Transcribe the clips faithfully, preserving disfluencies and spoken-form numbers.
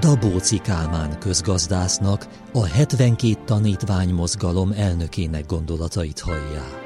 Dabóczy Kálmán közgazdásznak, a hetvenkét tanítvány mozgalom elnökének gondolatait hallják.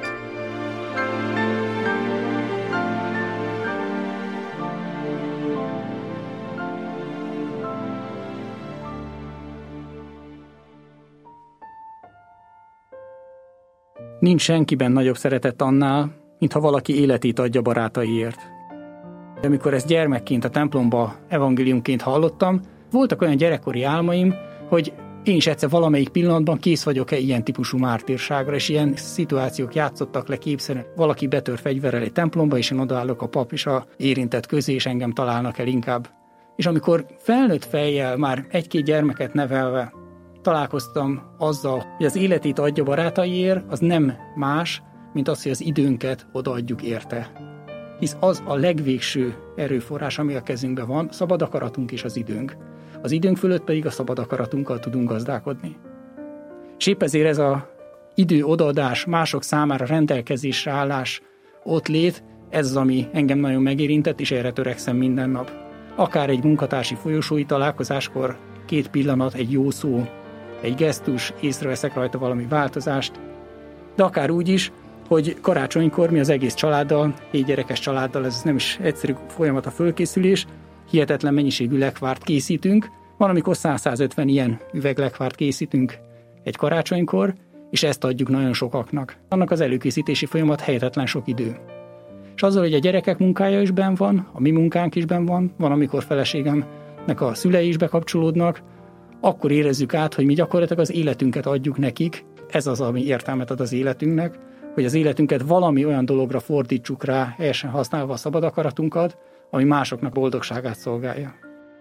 Nincs senkiben nagyobb szeretet annál, mintha valaki életét adja barátaiért. De amikor ezt gyermekként a templomba evangéliumként hallottam, voltak olyan gyerekkori álmaim, hogy én is egyszer valamelyik pillanatban kész vagyok-e ilyen típusú mártírságra, és ilyen szituációk játszottak le képszerűen. Valaki betör fegyverrel egy templomba, és én odaállok a pap és a érintett közé, és engem találnak el inkább. És amikor felnőtt fejjel, már egy-két gyermeket nevelve találkoztam azzal, hogy az életét adja barátaiért, az nem más, mint az, hogy az időnket odaadjuk érte. Hisz az a legvégső erőforrás, ami a kezünkben van, szabad akaratunk és az időnk. Az időnk fölött pedig a szabad akaratunkkal tudunk gazdálkodni. És épp ezért ez az idő odaadás, mások számára rendelkezésre állás, ott lét, ez az, ami engem nagyon megérintett, és erre törekszem minden nap. Akár egy munkatársi folyosói találkozáskor két pillanat, egy jó szó, egy gesztus, észreveszek rajta valami változást, de akár úgy is, hogy karácsonykor mi az egész családdal, hét gyerekes családdal, ez nem is egyszerű folyamat a fölkészülés, hihetetlen mennyiségű lekvárt készítünk, van, amikor száz-százötven ilyen üveg lekvárt készítünk egy karácsonykor, és ezt adjuk nagyon sokaknak. Annak az előkészítési folyamat helyetetlen sok idő. És azzal, hogy a gyerekek munkája is benn van, a mi munkánk is benn van, van, amikor feleségemnek a szülei is bekapcsolódnak, akkor érezzük át, hogy mi gyakorlatilag az életünket adjuk nekik, ez az, ami értelmet ad az életünknek, hogy az életünket valami olyan dologra fordítsuk rá, helyesen használva a szabad akaratunkat, ami másoknak boldogságát szolgálja.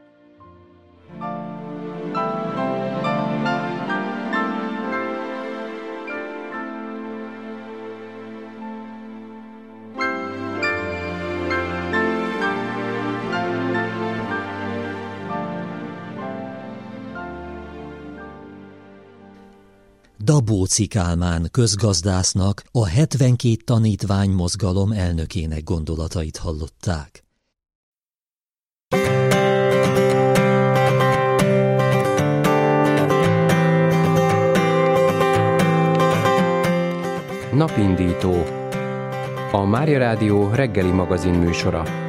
Dabóczy Kálmán közgazdásznak, a hetvenkét tanítvány mozgalom elnökének gondolatait hallották. Napindító. A Mária Rádió reggeli magazin műsora.